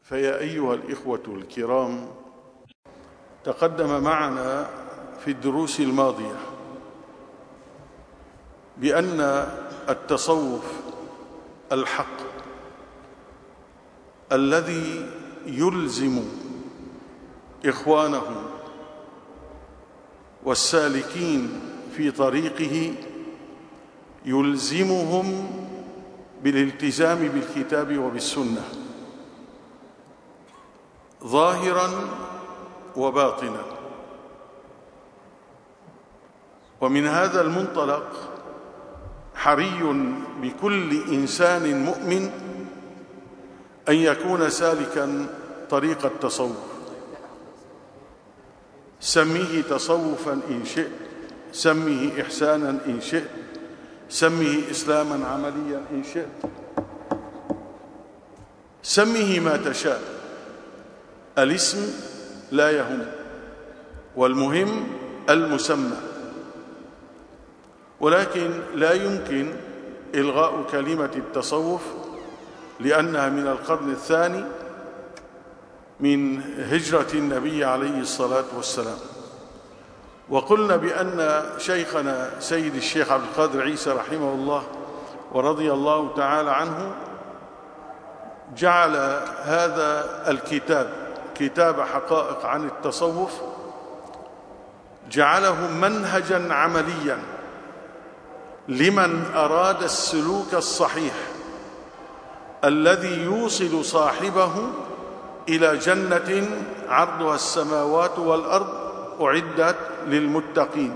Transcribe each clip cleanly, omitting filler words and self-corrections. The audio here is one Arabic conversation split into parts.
فيا أيها الإخوة الكرام، تقدم معنا في الدروس الماضية بأن التصوف الحق الذي يلزم إخوانه والسالكين في طريقه يلزمهم بالالتزام بالكتاب وبالسنة ظاهراً وباطناً. ومن هذا المنطلق حري بكل إنسان مؤمن أن يكون سالكاً طريق التصوف، سميه تصوفاً إن شئت، سميه إحساناً إن شئت، سميه إسلاماً عملياً إن شئت، سميه ما تشاء، الاسم لا يهم، والمهم المسمى. ولكن لا يمكن إلغاء كلمة التصوف لأنها من القرن الثاني من هجرة النبي عليه الصلاة والسلام. وقلنا بأن شيخنا سيد الشيخ عبد القادر عيسى رحمه الله ورضي الله تعالى عنه جعل هذا الكتاب، كتاب حقائق عن التصوف، جعله منهجاً عملياً لمن أراد السلوك الصحيح الذي يوصل صاحبه إلى جنة عرضها السماوات والأرض أعدت للمتقين.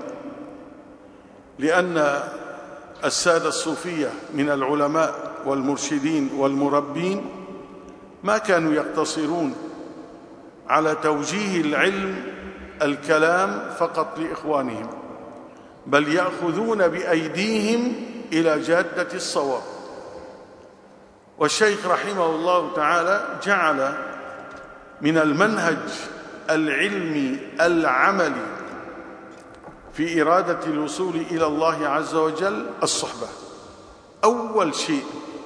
لأن السادة الصوفية من العلماء والمرشدين والمربين ما كانوا يقتصرون على توجيه العلم الكلام فقط لإخوانهم، بل يأخذون بأيديهم إلى جادة الصواب. والشيخ رحمه الله تعالى جعل من المنهج العلمي العملي في إرادة الوصول إلى الله عز وجل الصحبة. أول شيء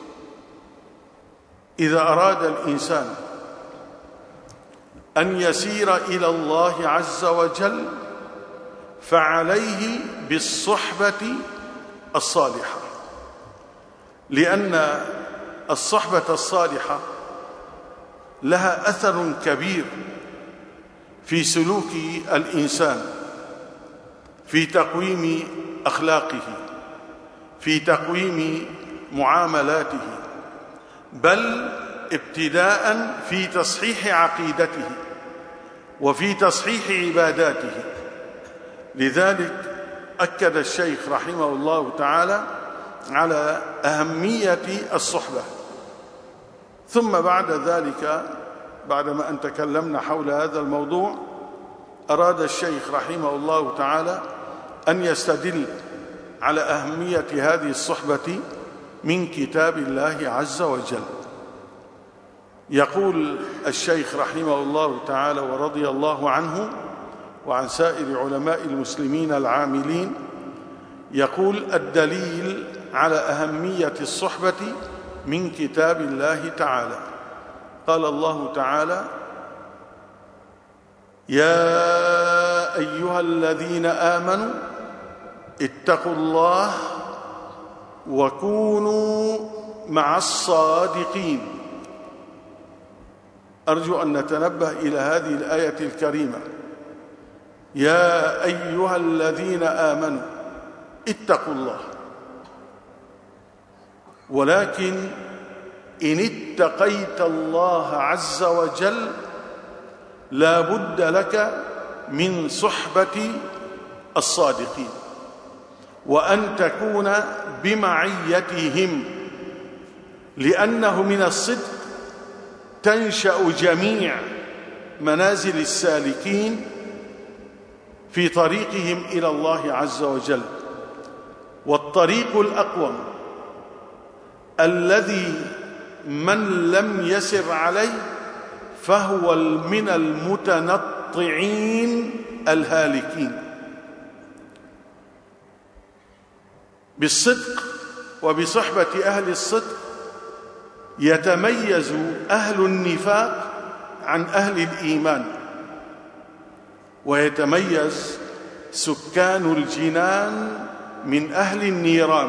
إذا أراد الإنسان أن يسير إلى الله عز وجل فعليه بالصحبة الصالحة، لأن الصحبة الصالحة لها أثر كبير في سلوك الإنسان، في تقويم أخلاقه، في تقويم معاملاته، بل ابتداء في تصحيح عقيدته وفي تصحيح عباداته. لذلك أكد الشيخ رحمه الله تعالى على أهمية الصحبة. ثم بعد ذلك، بعدما أن تكلمنا حول هذا الموضوع، أراد الشيخ رحمه الله تعالى أن يستدل على أهمية هذه الصحبة من كتاب الله عز وجل. يقول الشيخ رحمه الله تعالى ورضي الله عنه وعن سائر علماء المسلمين العاملين، يقول: الدليل على أهمية الصحبة من كتاب الله تعالى. قال الله تعالى: يا أيها الذين آمنوا اتقوا الله وكونوا مع الصادقين. أرجو أن نتنبه إلى هذه الآية الكريمة: يا أيها الذين آمنوا اتقوا الله. ولكن إن اتقيت الله عز وجل لا بد لك من صحبة الصادقين، وأن تكون بمعيتهم، لأنه من الصدق تنشأ جميع منازل السالكين في طريقهم إلى الله عز وجل. والطريق الأقوم الذي من لم يسر عليه فهو من المتنطعين الهالكين. بالصدق وبصحبة أهل الصدق يتميز أهل النفاق عن أهل الإيمان، ويتميز سكان الجنان من أهل النيران.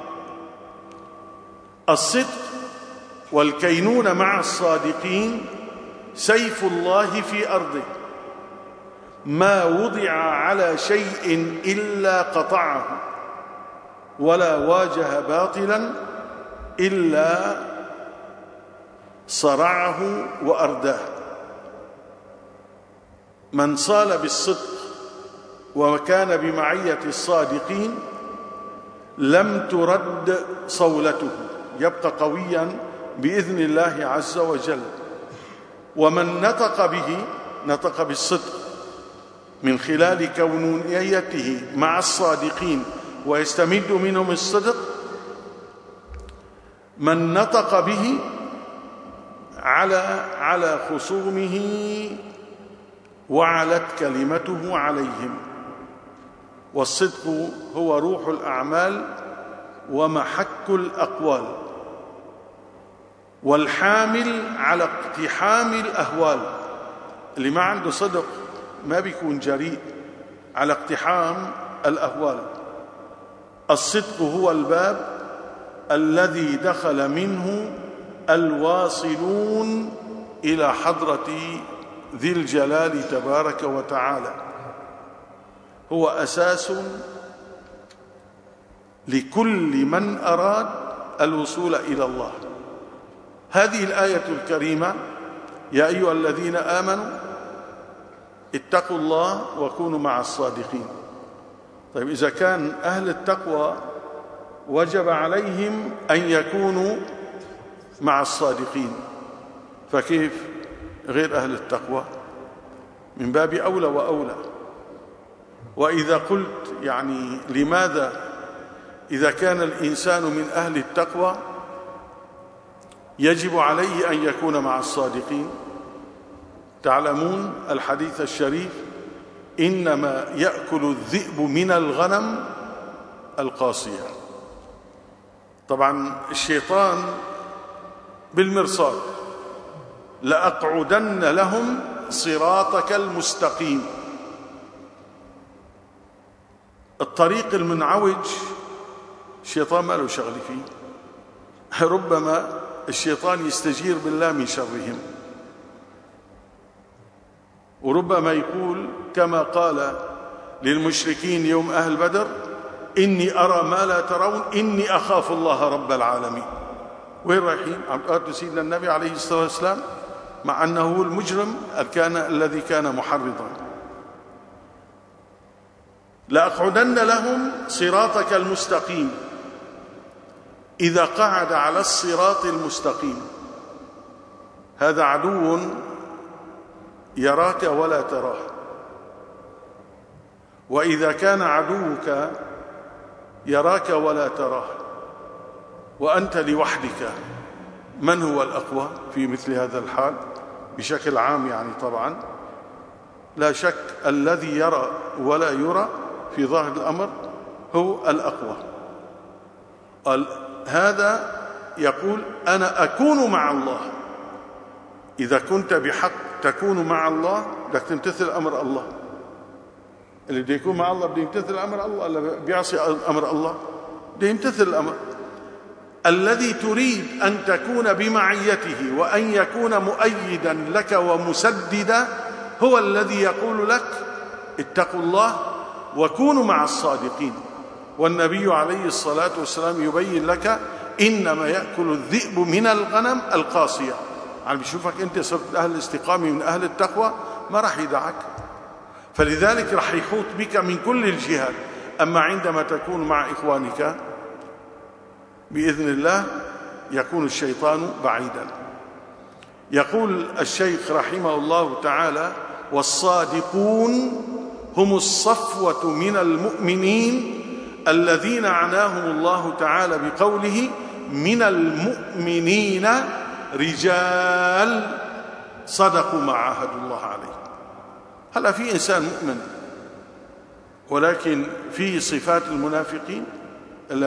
الصدق والكينون مع الصادقين سيف الله في أرضه، ما وضع على شيء إلا قطعه، ولا واجه باطلا إلا صرعه وأرداه. من صال بالصدق وكان بمعية الصادقين لم ترد صولته، يبقى قويا بإذن الله عز وجل. ومن نطق بالصدق من خلال كونيته مع الصادقين ويستمد منهم الصدق، من نطق به على خصومه وعلت كلمته عليهم. والصدق هو روح الأعمال ومحك الأقوال، والحامل على اقتحام الأهوال. اللي ما عنده صدق ما بيكون جريء على اقتحام الأهوال. الصدق هو الباب الذي دخل منه الواصلون إلى حضرة ذي الجلال تبارك وتعالى، هو أساس لكل من أراد الوصول إلى الله. هذه الآية الكريمة: يا أيها الذين آمنوا اتقوا الله وكونوا مع الصادقين. طيب، إذا كان أهل التقوى وجب عليهم أن يكونوا مع الصادقين، فكيف غير أهل التقوى؟ من باب أولى وأولى. وإذا قلت يعني لماذا إذا كان الإنسان من أهل التقوى يجب عليه أن يكون مع الصادقين؟ تعلمون الحديث الشريف: إنما يأكل الذئب من الغنم القاصية. طبعا الشيطان بالمرصاد: لأقعدن لهم صراطك المستقيم. الطريق المنعوج الشيطان ما له شغل فيه. ربما الشيطان يستجير بالله من شرهم، وربما يقول كما قال للمشركين يوم أهل بدر: إني أرى ما لا ترون إني أخاف الله رب العالمين. وين رايحين؟ عم تقاتلوا سيدنا النبي عليه الصلاة والسلام مع أنه هو المجرم الذي كان محرضا. لأقعدن لهم صراطك المستقيم. إذا قعد على الصراط المستقيم هذا عدو يراك ولا تراه. وإذا كان عدوك يراك ولا تراه وأنت لوحدك، من هو الأقوى في مثل هذا الحال؟ بشكل عام يعني طبعا لا شك الذي يرى ولا يرى في ظاهر الأمر هو الأقوى. هذا يقول: أنا أكون مع الله. إذا كنت بحق تكون مع الله بدك تمتثل أمر الله. اللي بده يكون مع الله بده يمتثل أمر الله، اللي بيعصي أمر الله بده يمتثل الأمر. الذي تريد أن تكون بمعيته وأن يكون مؤيدا لك ومسددا هو الذي يقول لك: اتقوا الله وكونوا مع الصادقين. والنبي عليه الصلاة والسلام يبين لك: إنما يأكل الذئب من الغنم القاصية. يعني بيشوفك أنت صرت أهل الاستقامة من أهل التقوى ما راح يدعك، فلذلك راح يحوط بك من كل الجهات. أما عندما تكون مع إخوانك بإذن الله يكون الشيطان بعيدا. يقول الشيخ رحمه الله تعالى: والصادقون هم الصفوة من المؤمنين الذين عناهم الله تعالى بقوله: من المؤمنين رجال صدقوا ما عاهدوا الله عليه. هلا في إنسان مؤمن ولكن في صفات المنافقين؟ إلا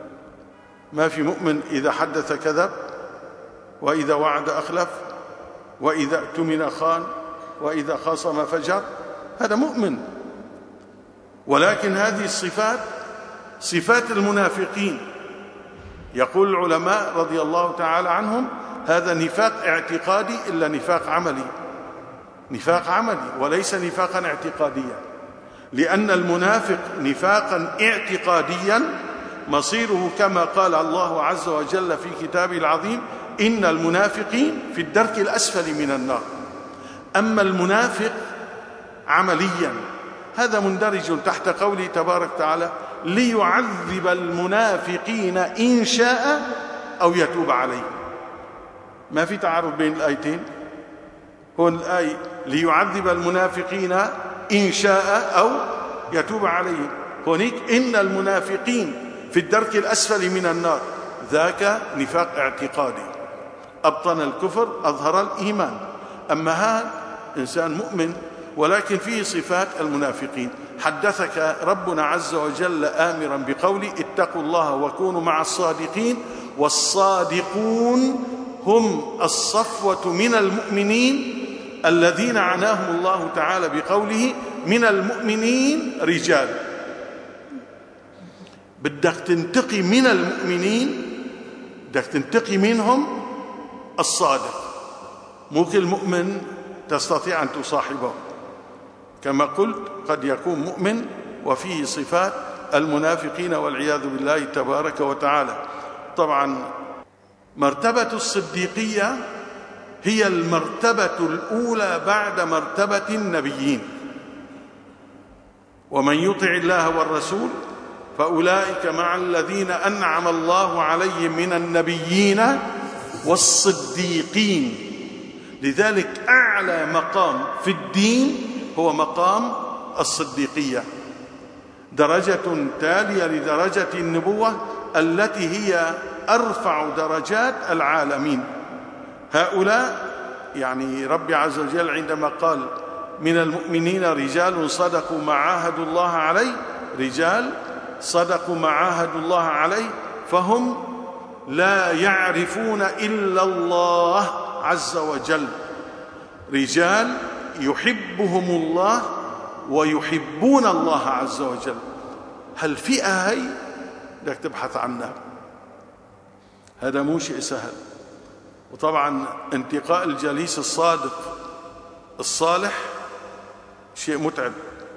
ما في مؤمن إذا حدث كذب وإذا وعد أخلف وإذا اؤتمن خان وإذا خاصم فجر، هذا مؤمن. ولكن هذه الصفات صفات المنافقين. يقول العلماء رضي الله تعالى عنهم هذا نفاق اعتقادي إلا نفاق عملي، نفاق عملي وليس نفاقا اعتقاديا، لأن المنافق نفاقا اعتقاديا مصيره كما قال الله عز وجل في كتابه العظيم: إن المنافقين في الدرك الأسفل من النار. أما المنافق عمليا هذا مندرج تحت قوله تبارك وتعالى: ليعذب المنافقين إن شاء أو يتوب عليهم. ما في تعارض بين الآيتين. هون الآية ليعذب المنافقين إن شاء أو يتوب عليهم، هونيك إن المنافقين في الدرك الأسفل من النار، ذاك نفاق اعتقادي، أبطن الكفر أظهر الإيمان. أما هذا إنسان مؤمن ولكن فيه صفات المنافقين. حدثك ربنا عز وجل آمرا بقوله: اتقوا الله وكونوا مع الصادقين، والصادقون هم الصفوة من المؤمنين الذين عناهم الله تعالى بقوله: من المؤمنين رجال. بدك تنتقي من المؤمنين، بدك تنتقي منهم الصادق. مو كل مؤمن تستطيع أن تصاحبه، كما قلت قد يكون مؤمن وفيه صفات المنافقين والعياذ بالله تبارك وتعالى. طبعا مرتبة الصديقية هي المرتبة الأولى بعد مرتبة النبيين. ومن يطع الله والرسول فأولئك مع الذين أنعم الله عليهم من النبيين والصديقين. لذلك أعلى مقام في الدين هو مقام الصديقية، درجة تالية لدرجة النبوة التي هي أرفع درجات العالمين. هؤلاء يعني ربي عز وجل عندما قال: من المؤمنين رجال صدقوا ما عاهدوا الله عليه، رجال صدقوا ما عاهدوا الله عليه، فهم لا يعرفون إلا الله عز وجل، رجال يحبهم الله ويحبون الله عز وجل. هالفئة هي بدك تبحث عنها، هذا مو شيء سهل. وطبعا انتقاء الجليس الصادق الصالح شيء متعب،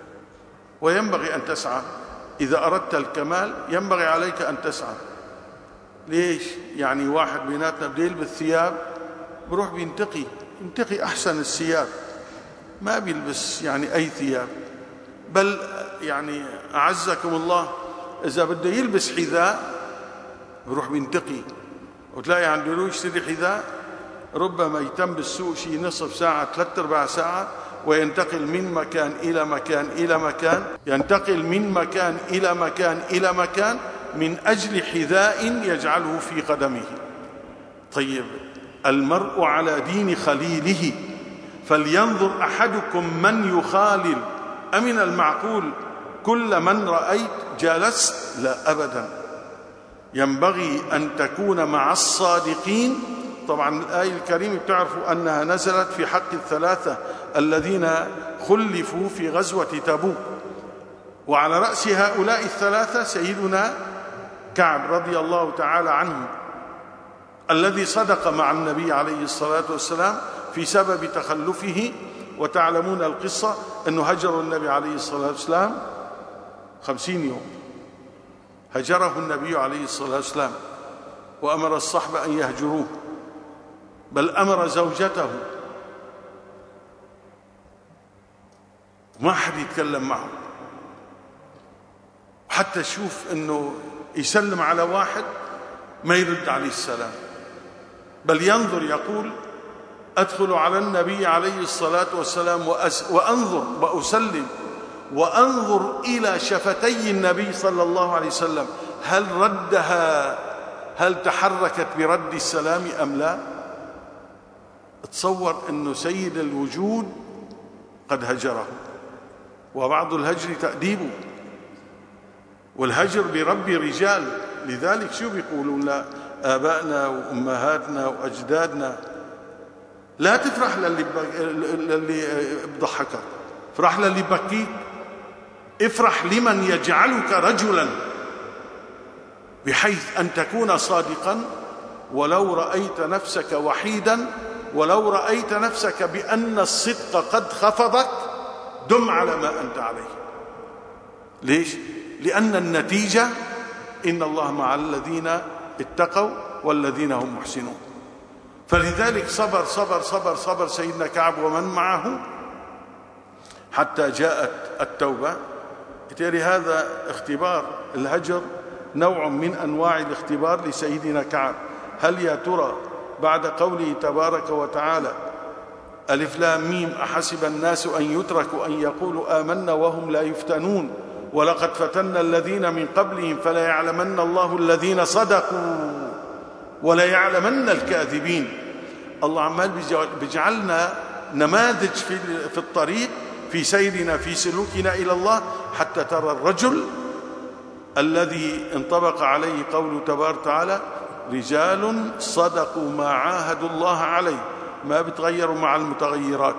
وينبغي أن تسعى. إذا أردت الكمال ينبغي عليك أن تسعى. ليش؟ يعني واحد بيناتنا بده يلبس ثياب، بروح ينتقي أحسن الثياب، ما بيلبس يعني أي ثياب. بل يعني أعزكم الله إذا بده يلبس حذاء بروح بينتقي، وتلاقي عنده يشتري حذاء ربما يتم بالسوق شيء نصف ساعة 3/4 ساعة، وينتقل من مكان إلى مكان إلى مكان، ينتقل من مكان إلى مكان إلى مكان من أجل حذاء يجعله في قدمه. طيب، المرء على دين خليله، فلينظر أحدكم من يخالل، أمن المعقول كل من رأيت جالست؟ لا أبدا. ينبغي أن تكون مع الصادقين. طبعا الآية الكريمة بتعرفوا أنها نزلت في حق الثلاثة الذين خلفوا في غزوة تبوك، وعلى رأس هؤلاء الثلاثة سيدنا كعب رضي الله تعالى عنه، الذي صدق مع النبي عليه الصلاة والسلام في سبب تخلفه. وتعلمون القصة أنه هجر النبي عليه الصلاة والسلام 50 يوم، هجره النبي عليه الصلاة والسلام، وأمر الصحبة أن يهجروه، بل أمر زوجته ما حد يتكلم معه، حتى شوف أنه يسلم على واحد ما يرد عليه السلام، بل ينظر يقول: أدخل على النبي عليه الصلاة والسلام وأنظر وأسلم وأنظر إلى شفتي النبي صلى الله عليه وسلم هل ردها، هل تحركت برد السلام أم لا. تصور أنه سيد الوجود قد هجره، وبعض الهجر تأديبه، والهجر بربي رجال. لذلك شو بيقولون آبائنا وأمهاتنا وأجدادنا: لا تفرح للي بضحكك، افرح للي بكيك. افرح لمن يجعلك رجلا، بحيث أن تكون صادقا ولو رأيت نفسك وحيدا، ولو رأيت نفسك بأن الصدق قد خفضك، دم على ما أنت عليه. ليش؟ لأن النتيجة إن الله مع الذين اتقوا والذين هم محسنون. فلذلك صبر سيدنا كعب ومن معه حتى جاءت التوبة. ترى هذا اختبار، الهجر نوع من أنواع الاختبار لسيدنا كعب. هل يا ترى بعد قوله تبارك وتعالى ألف لام ميم أحسب الناس أن يتركوا أن يقولوا آمنا وهم لا يفتنون ولقد فتنا الذين من قبلهم فلا يعلمن الله الذين صدقوا ولا يعلمن الكاذبين. الله عمال بيجعلنا نماذج في الطريق، في سيرنا، في سلوكنا إلى الله، حتى ترى الرجل الذي انطبق عليه قوله تبارك وتعالى رجال صدقوا ما عاهدوا الله عليه، ما بتغيروا مع المتغيرات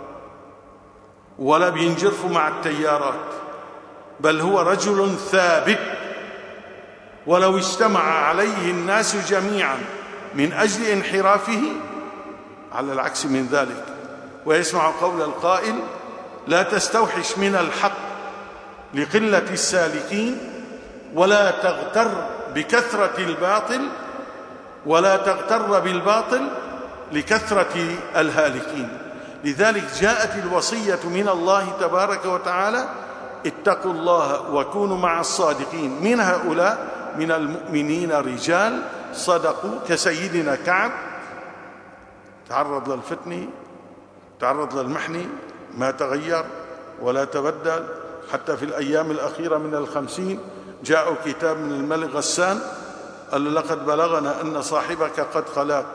ولا بينجرفوا مع التيارات، بل هو رجل ثابت ولو اجتمع عليه الناس جميعا من أجل انحرافه على العكس من ذلك. ويسمع قول القائل لا تستوحش من الحق لقلة السالكين ولا تغتر بكثرة الباطل ولا تغتر بالباطل لكثرة الهالكين. لذلك جاءت الوصية من الله تبارك وتعالى اتقوا الله وكونوا مع الصادقين. من هؤلاء من المؤمنين رجال صدقوا كسيدنا كعب، تعرض للفتن، تعرض للمحن، ما تغير ولا تبدل. حتى في الأيام الأخيرة من 50 جاءوا كتاب من الملك غسان قال لقد بلغنا أن صاحبك قد خلاك،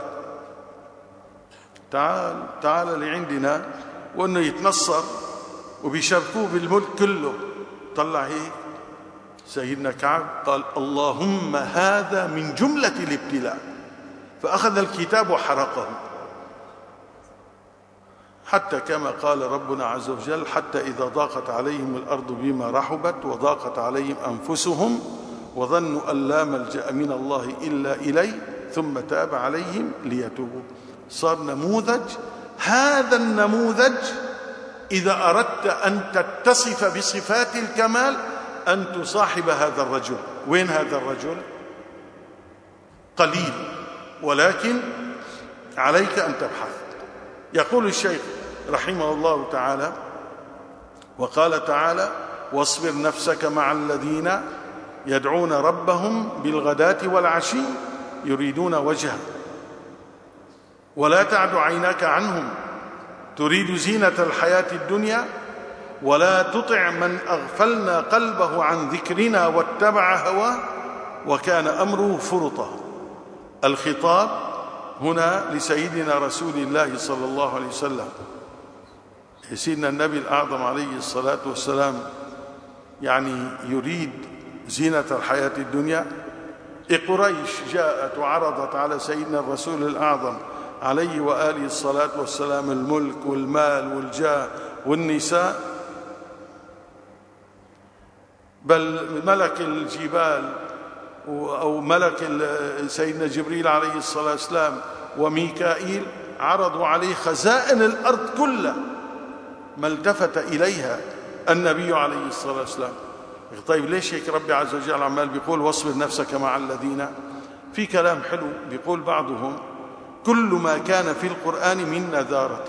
تعال لعندنا، وأنه يتنصر وبيشاركوه بالملك كله. طلع هيك سيدنا كعب قال اللهم هذا من جملة الابتلاء، فأخذ الكتاب وحرقه، حتى كما قال ربنا عز وجل حتى إذا ضاقت عليهم الأرض بما رحبت وضاقت عليهم أنفسهم وظنوا أن لا ملجأ من الله إلا إليه ثم تاب عليهم ليتوبوا. صار نموذج. هذا النموذج إذا أردت أن تتصف بصفات الكمال أن تصاحب هذا الرجل. وين هذا الرجل؟ قليل، ولكن عليك أن تبحث. يقول الشيخ رحمه الله تعالى وقال تعالى واصبر نفسك مع الذين يدعون ربهم بالغداة والعشي يريدون وجهه ولا تعد عيناك عنهم تريد زينة الحياة الدنيا ولا تطع من أغفلنا قلبه عن ذكرنا واتبع هواه وكان أمره فرطا. الخطاب هنا لسيدنا رسول الله صلى الله عليه وسلم. سيدنا النبي الأعظم عليه الصلاة والسلام يعني يريد زينة الحياة الدنيا. قريش جاءت وعرضت على سيدنا الرسول الأعظم عليه وآله الصلاة والسلام الملك والمال والجاه والنساء، بل ملك الجبال أو ملك سيدنا جبريل عليه الصلاة والسلام وميكائيل عرضوا عليه خزائن الأرض كلها، ما التفت إليها النبي عليه الصلاة والسلام. طيب ليش هيك ربي عز وجل عمال بيقول واصبر نفسك مع الذين؟ في كلام حلو بيقول بعضهم كل ما كان في القرآن من نذارة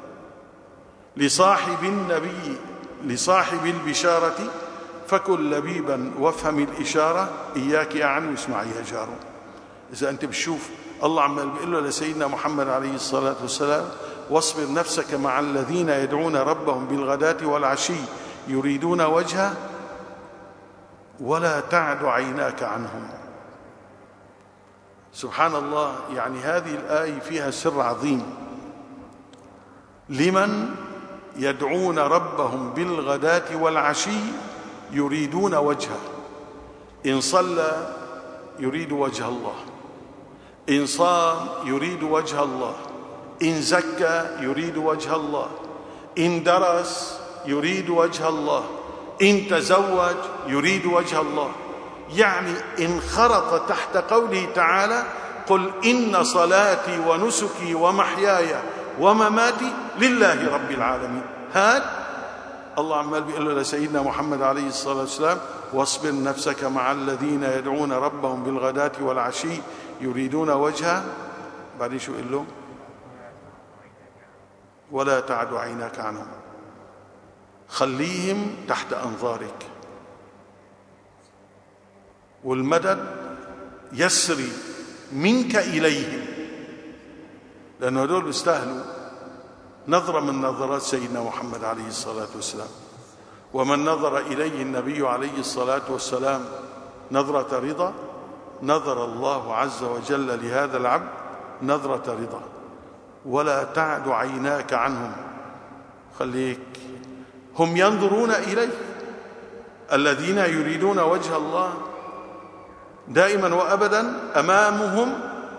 لصاحب النبي لصاحب البشارة فكن لبيبا وافهم الإشارة إياك أعن واسمعي يا جارو. إذا أنت بتشوف الله عمال بيقول له لسيدنا محمد عليه الصلاة والسلام واصبر نفسك مع الذين يدعون ربهم بالغداة والعشي يريدون وجهه ولا تعد عيناك عنهم. سبحان الله، يعني هذه الآية فيها سر عظيم. لمن يدعون ربهم بالغداة والعشي يريدون وجهه. إن صلى يريد وجه الله، إن صام يريد وجه الله، إن زكى يريد وجه الله، إن درس يريد وجه الله، إن تزوج يريد وجه الله. يعني انخرط تحت قوله تعالى: قل إن صلاتي ونسكي ومحياي ومماتي لله رب العالمين. هذا الله عمال بيقول له لسيدنا محمد عليه الصلاة والسلام: واصبر نفسك مع الذين يدعون ربهم بالغداة والعشي يريدون وجهه. بعدين شو يقول له؟ ولا تعد عيناك عنهم، خليهم تحت أنظارك، والمدد يسري منك إليهم، لأنه هذول بيستاهلوا نظرة من نظرات سيدنا محمد عليه الصلاة والسلام. ومن نظر إليه النبي عليه الصلاة والسلام نظرة رضا نظر الله عز وجل لهذا العبد نظرة رضا. ولا تعد عيناك عنهم، خليك هم ينظرون إليه، الذين يريدون وجه الله دائما وأبدا أمامهم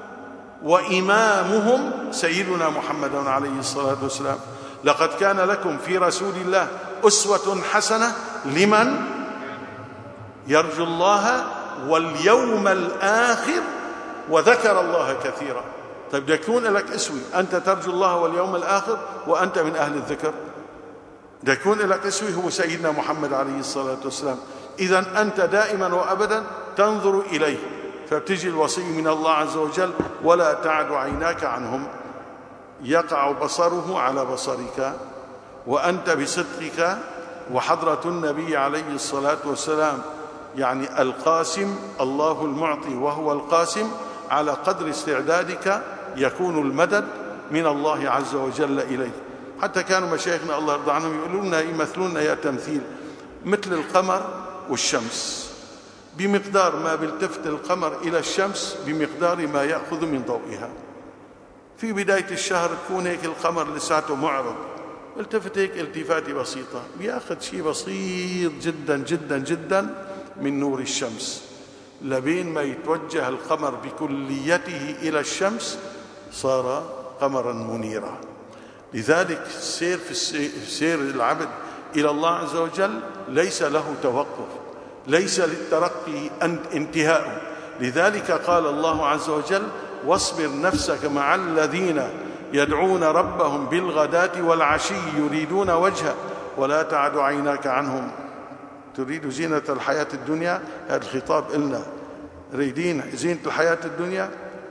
وإمامهم سيدنا محمد عليه الصلاة والسلام. لقد كان لكم في رسول الله أسوة حسنة لمن يرجو الله واليوم الآخر وذكر الله كثيرا. طيب يكون لك اسوي أنت ترجو الله واليوم الآخر وأنت من أهل الذكر، يكون لك اسوي هو سيدنا محمد عليه الصلاة والسلام. إذن أنت دائما وأبدا تنظر إليه، فبتجي الوصي من الله عز وجل: ولا تعد عيناك عنهم، يقع بصره على بصرك وأنت بصدقك وحضرة النبي عليه الصلاة والسلام. يعني القاسم الله المعطي وهو القاسم، على قدر استعدادك يكون المدد من الله عز وجل إليه. حتى كانوا مشايخنا الله يرضى عنهم يقولون لنا يمثلون يا تمثيل مثل القمر والشمس، بمقدار ما بيلتفت القمر إلى الشمس بمقدار ما يأخذ من ضوئها. في بداية الشهر تكون هيك القمر لساته معرض، التفت هيك التفاتة بسيطة، بيأخذ شيء بسيط جدا جدا جدا من نور الشمس، لبين ما يتوجه القمر بكليته إلى الشمس صار قمرا منيرا. لذلك سير العبد إلى الله عز وجل ليس له توقف، ليس للترقي انتهاء. لذلك قال الله عز وجل: واصبر نفسك مع الذين يدعون ربهم بالغداة والعشي يريدون وجهه ولا تعد عيناك عنهم تريد زينة الحياة الدنيا. هذا الخطاب إلنا، ريدين زينة الحياة الدنيا.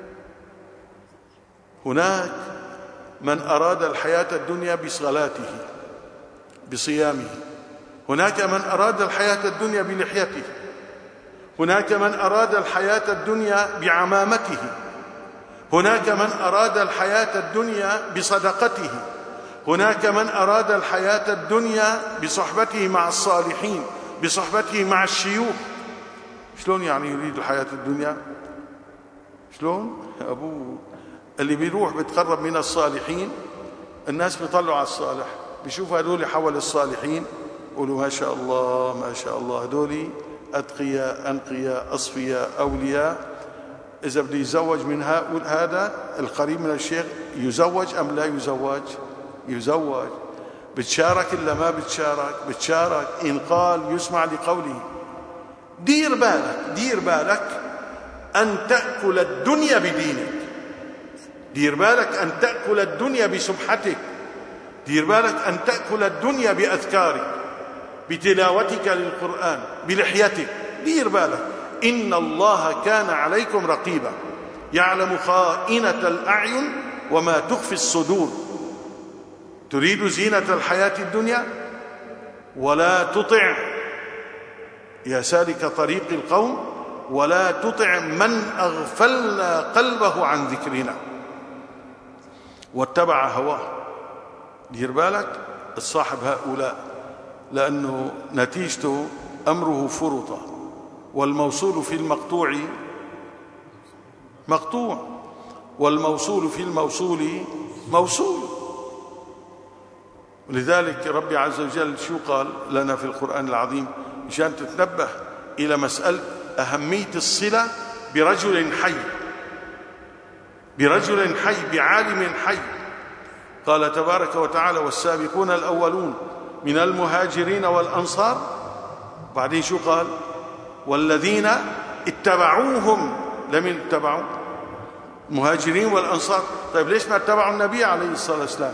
هناك من أراد الحياة الدنيا بصلاته بصيامه، هناك من أراد الحياة الدنيا بلحيته، هناك من أراد الحياة الدنيا بعمامته، هناك من أراد الحياة الدنيا بصدقته، هناك من أراد الحياة الدنيا بصحبته مع الصالحين، بصحبته مع الشيوخ. شلون يعني يريد الحياة الدنيا؟ شلون؟ أبوه اللي بيروح بيتقرب من الصالحين، الناس بيطلعوا على الصالح، بيشوفوا هذول حول الصالحين يقولوا ما شاء الله ما شاء الله، هذول أتقياء أنقياء أصفياء أولياء. إذا بده يزوج من هذا القريب من الشيخ يزوج أم لا يزوج؟ يزوج. بتشارك إلا ما بتشارك؟ بتشارك. إن قال يسمع لقوله. دير بالك، دير بالك أن تأكل الدنيا بدينك، دير بالك أن تأكل الدنيا بسبحتك، دير بالك أن تأكل الدنيا بأذكارك، بتلاوتك للقرآن، بلحيتك. دير بالك، إن الله كان عليكم رقيبا يعلم خائنة الأعين وما تخفي الصدور. تريد زينة الحياة الدنيا؟ ولا تطع يا سالك طريق القوم، ولا تطع من أغفلنا قلبه عن ذكرنا واتبع هواه. دير بالك الصاحب هؤلاء، لأنه نتيجته أمره فرطة، والموصول في المقطوع مقطوع، والموصول في الموصول موصول. ولذلك ربي عز وجل شو قال لنا في القرآن العظيم مشان تتنبه إلى مسألة أهمية الصلة برجل حي، برجل حي، بعالم حي. قال تبارك وتعالى والسابقون الأولون من المهاجرين والأنصار. بعدين شو قال؟ والذين اتبعوهم. لمن اتبعوا؟ المهاجرين والأنصار. طيب ليش ما اتبعوا النبي عليه الصلاة والسلام؟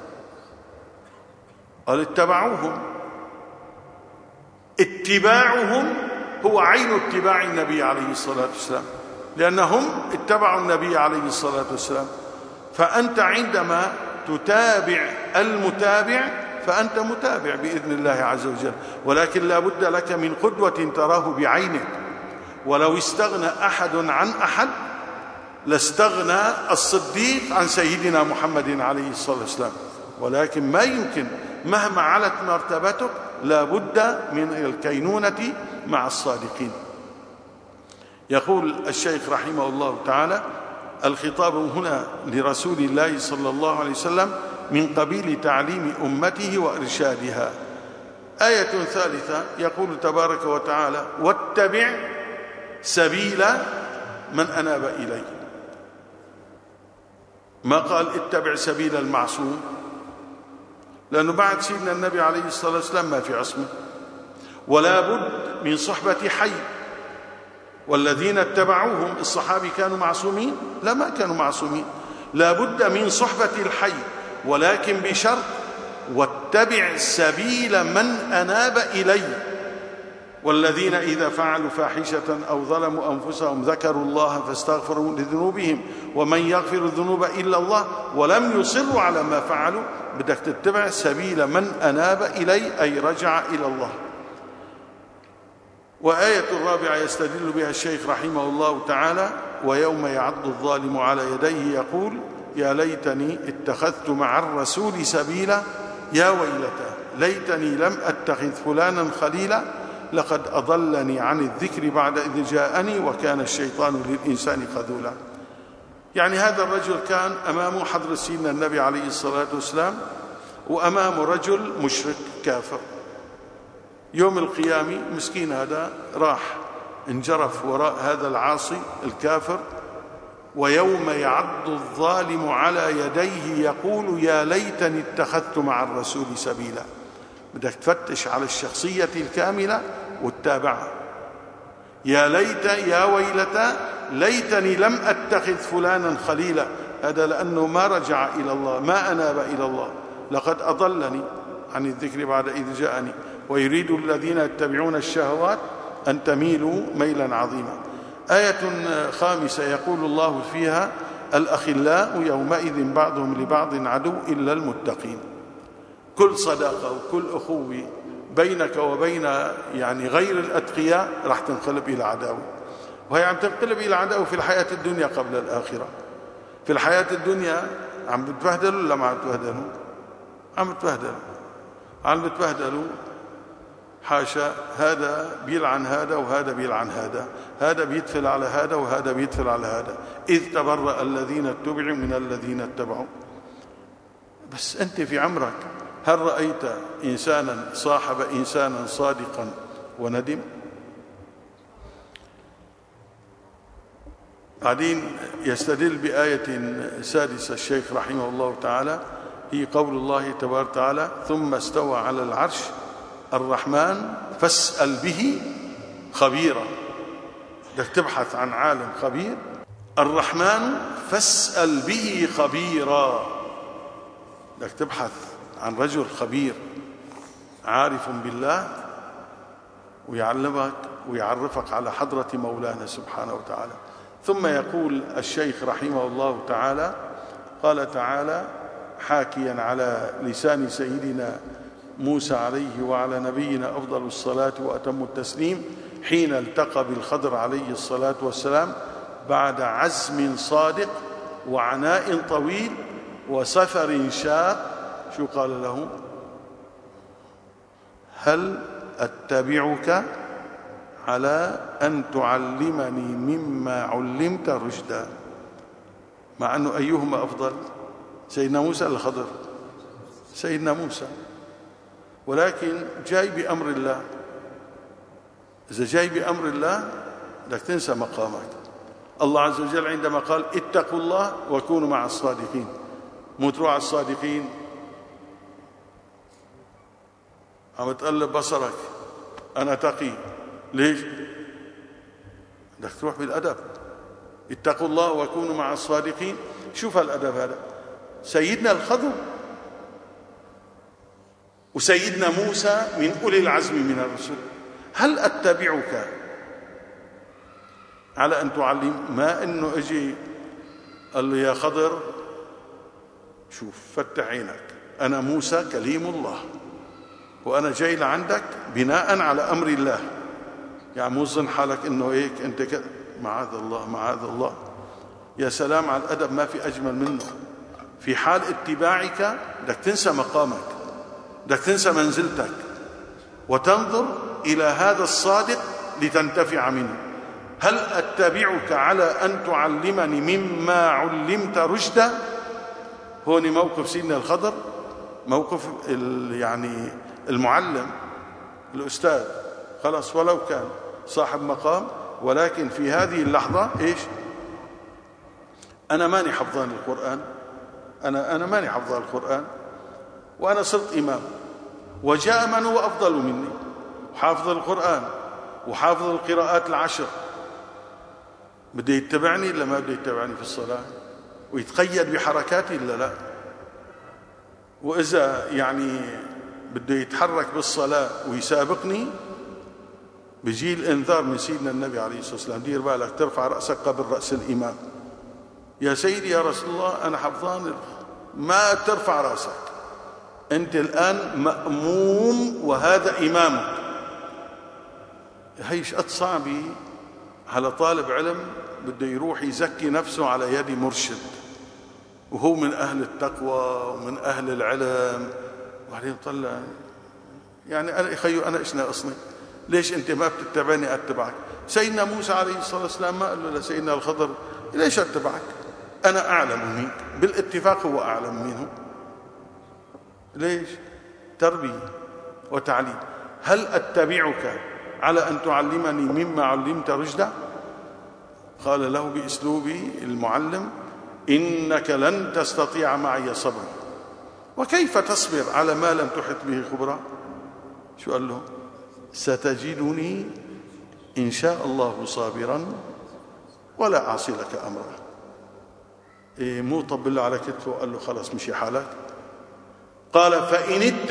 قال اتبعوهم. اتباعهم هو عين اتباع النبي عليه الصلاة والسلام، لأنهم اتبعوا النبي عليه الصلاة والسلام. فأنت عندما تتابع المتابع فأنت متابع بإذن الله عز وجل، ولكن لا بد لك من قدوة تراه بعينك. ولو استغنى أحد عن أحد لاستغنى الصديق عن سيدنا محمد عليه الصلاة والسلام، ولكن ما يمكن مهما علت مرتبتك لا بد من الكينونة مع الصادقين. يقول الشيخ رحمه الله تعالى: الخطاب هنا لرسول الله صلى الله عليه وسلم من قبيل تعليم أمته وإرشادها. آية ثالثة يقول تبارك وتعالى: واتبع سبيل من أناب إليه. ما قال اتبع سبيل المعصوم، لأنه بعد سيدنا النبي عليه الصلاة والسلام ما في عصمه، ولا بد من صحبة حي. والذين اتبعوهم الصحابي كانوا معصومين؟ لا، ما كانوا معصومين. لا بد من صحبة الحي، ولكن بشرط: واتبع سبيل من أناب إليه. والذين إذا فعلوا فاحشة أو ظلموا أنفسهم ذكروا الله فاستغفروا لذنوبهم ومن يغفر الذنوب إلا الله ولم يصروا على ما فعلوا. بدك تتبع سبيل من أناب إليه، أي رجع إلى الله. وآية الرابعة يستدل بها الشيخ رحمه الله تعالى: ويوم يعض الظالم على يديه يقول يا ليتني اتخذت مع الرسول سبيلا يا ويلتى ليتني لم أتخذ فلانا خليلا لقد أضلني عن الذكر بعد إذ جاءني وكان الشيطان للإنسان خذولا. يعني هذا الرجل كان أمامه حضرة سيدنا النبي عليه الصلاة والسلام، وأمامه رجل مشرك كافر. يوم القيامة مسكين هذا راح انجرف وراء هذا العاصي الكافر. ويوم يعض الظالم على يديه يقول يا ليتني اتخذت مع الرسول سبيلا. بدك تفتش على الشخصية الكاملة وتتابعها. يا ليت يا ويلتى ليتني لم أتخذ فلانا خليلا. هذا لأنه ما رجع إلى الله، ما أناب إلى الله. لقد أضلني عن الذكر بعد إذ جاءني ويريد الذين يتبعون الشهوات أن تميلوا ميلا عظيما. آية خامسة يقول الله فيها: الأخلاء يومئذ بعضهم لبعض عدو إلا المتقين. كل صداقة وكل أخوة بينك وبين يعني غير الأتقياء راح تنقلب إلى عداوة، وهي عم تنقلب إلى عداوة في الحياة الدنيا قبل الآخرة. في الحياة الدنيا عم بتبهدلوا ولا ما عم بتبهدلوا؟ عم بتبهدلوا، عم بتبهدلوا. حاشا، هذا بيلعن هذا وهذا بيلعن هذا، هذا بيدفل على هذا وهذا بيدفل على هذا. إذ تبرأ الذين اتبعوا من الذين اتبعوا. بس أنت في عمرك هل رأيت إنسانا صاحب إنسانا صادقا وندم؟ بعدين يستدل بآية سادسة الشيخ رحمه الله تعالى، هي قول الله تبارك وتعالى: ثم استوى على العرش الرحمن فاسأل به خبيرا. بدك تبحث عن عالم خبير. الرحمن فاسأل به خبيرا. بدك تبحث عن رجل خبير عارف بالله ويعلمك ويعرفك على حضرة مولانا سبحانه وتعالى. ثم يقول الشيخ رحمه الله تعالى: قال تعالى حاكيا على لسان سيدنا موسى عليه وعلى نبينا أفضل الصلاة وأتم التسليم حين التقى بالخضر عليه الصلاة والسلام بعد عزم صادق وعناء طويل وسفر شاق. شو قال له؟ هل أتبعك على أن تعلمني مما علمت رشدا. مع أنه أيهما أفضل، سيدنا موسى الخضر؟ سيدنا موسى، ولكن جاي بأمر الله. إذا جاي بأمر الله بدك تنسى مقامك. الله عز وجل عندما قال اتقوا الله وكونوا مع الصادقين، مو تروح على الصادقين عم تقلب بصرك أنا تقي. ليش؟ بدك تروح بالأدب. اتقوا الله وكونوا مع الصادقين. شوف هالأدب هذا. سيدنا الخضر وسيدنا موسى من أولي العزم من الرسل. هل أتبعك على أن تعلم؟ ما إنه أجي قال له يا خضر شوف فتح عينك، أنا موسى كليم الله وأنا جاي لعندك بناء على أمر الله. يعني مو ظن حالك إنه هيك أنت كذا. معاذ الله معاذ الله. يا سلام على الأدب، ما في أجمل منه. في حال اتباعك بدك تنسى مقامك، بدك تنسى منزلتك وتنظر إلى هذا الصادق لتنتفع منه. هل أتبعك على أن تعلمني مما علمت رشدا؟ هون موقف سيدنا الخضر، موقف يعني المعلم الأستاذ، خلاص ولو كان صاحب مقام، ولكن في هذه اللحظة إيش؟ أنا ماني حفظان القرآن، أنا ماني حفظان القرآن، وأنا صرت إمام، وجاء من هو أفضل مني وحافظ القرآن وحافظ القراءات العشر. بده يتبعني إلا ما بده يتبعني في الصلاة ويتقيد بحركاتي إلا لا؟ وإذا يعني بده يتحرك بالصلاة ويسابقني بيجي الإنذار من سيدنا النبي عليه الصلاة والسلام: دير بالك ترفع رأسك قبل رأس الإمام. يا سيدي يا رسول الله أنا حفظان. ما ترفع رأسك، أنت الآن مأموم وهذا إمامك. هيش قد صعبة على طالب علم بده يروح يزكي نفسه على يد مرشد وهو من أهل التقوى ومن أهل العلم، وبعدين طلع يعني أنا أخيو أنا إيش ناقصني؟ ليش أنت ما بتتبعني أتبعك؟ سيدنا موسى عليه الصلاة والسلام ما قال له لسيدنا الخضر ليش أتبعك؟ أنا أعلم منك، بالاتفاق هو أعلم منه. ليش؟ تربية وتعليم. هل أتبعك على أن تعلمني مما علمت رشدا؟ قال له بأسلوب المعلم: إنك لن تستطيع معي صبرا. وكيف تصبر على ما لم تحط به خبرا؟ شو قال له؟ ستجدني إن شاء الله صابرا ولا أعصي لك أمرا. مو طبل له على كتفه وقال له خلاص مشي حالك. قال: فإن